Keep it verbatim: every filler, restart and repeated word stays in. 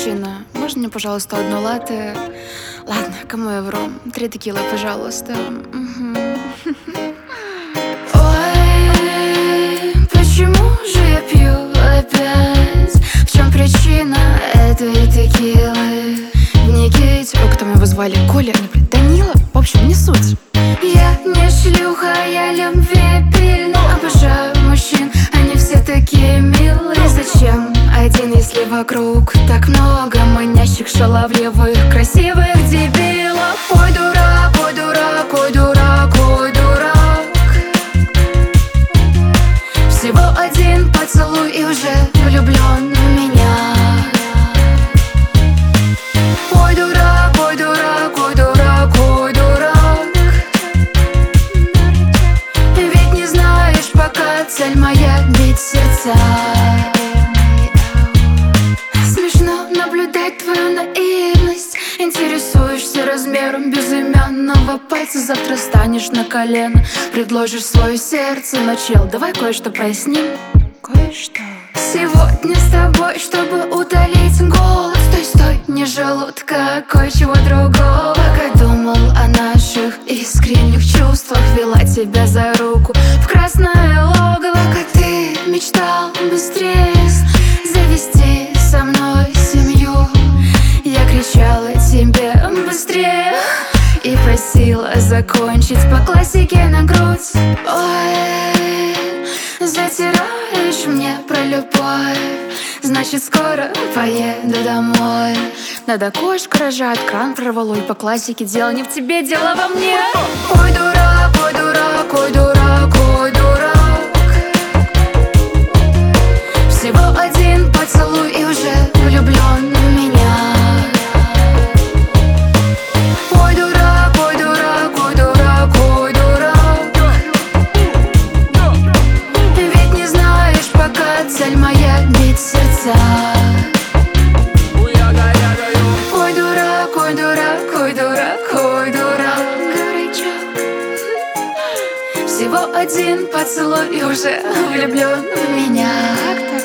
Мужчина, можно мне, пожалуйста, одно латте? Ладно, кому я вру? Три текилы, пожалуйста. Мгм. Ой, почему же я пью опять? В чем причина этой текилы? В Никите, о, кто его звали? Коля? Не, блин, Данила? В общем, не суть. Я не шлюха, я любвеобильна. Обожаю мужчин, они все такие милые. Зачем один, если вокруг так много манящих, шаловливых, красивых дебилов? Ой, дурак, ой, дурак, ой, дурак, ой, дурак. Всего один поцелуй и уже влюблен в меня. Ой, дурак, ой, дурак, ой, дурак, ой, дурак. Ведь не знаешь, пока цель моя бить сердца. Смешно наблюдать твою наивность. Интересуешься размером безымянного пальца. Завтра станешь на колено, предложишь свое сердце. Но, чел, давай кое-что проясним. Кое-что. Сегодня с тобой, чтобы утолить голод. Стой, стой, не желудка, кое-чего другого. Пока думал о наших искренних чувствах, вела тебя за руку в красное логово. Пока ты мечтал быстрее завести со мной семью, я кричала тебе быстрее и просила закончить по классике на грудь. Ой, затираешь мне про любовь, значит скоро поеду домой. Надо кошка рожать, кран прорвало, и по классике дело не в тебе, дело во мне. Ой, дурак, ой, дурак, ой, дурак, ой, дурак. Всего один поцелуй и уже влюблен в меня. Ой, дурак, ой, дурак, ой, дурак, ой, дурак. Ведь не знаешь, пока цель моя бить сердца. Ой, дурак, ой, дурак, ой, дурак, ой, дурак. Всего один поцелуй и уже влюблен в меня.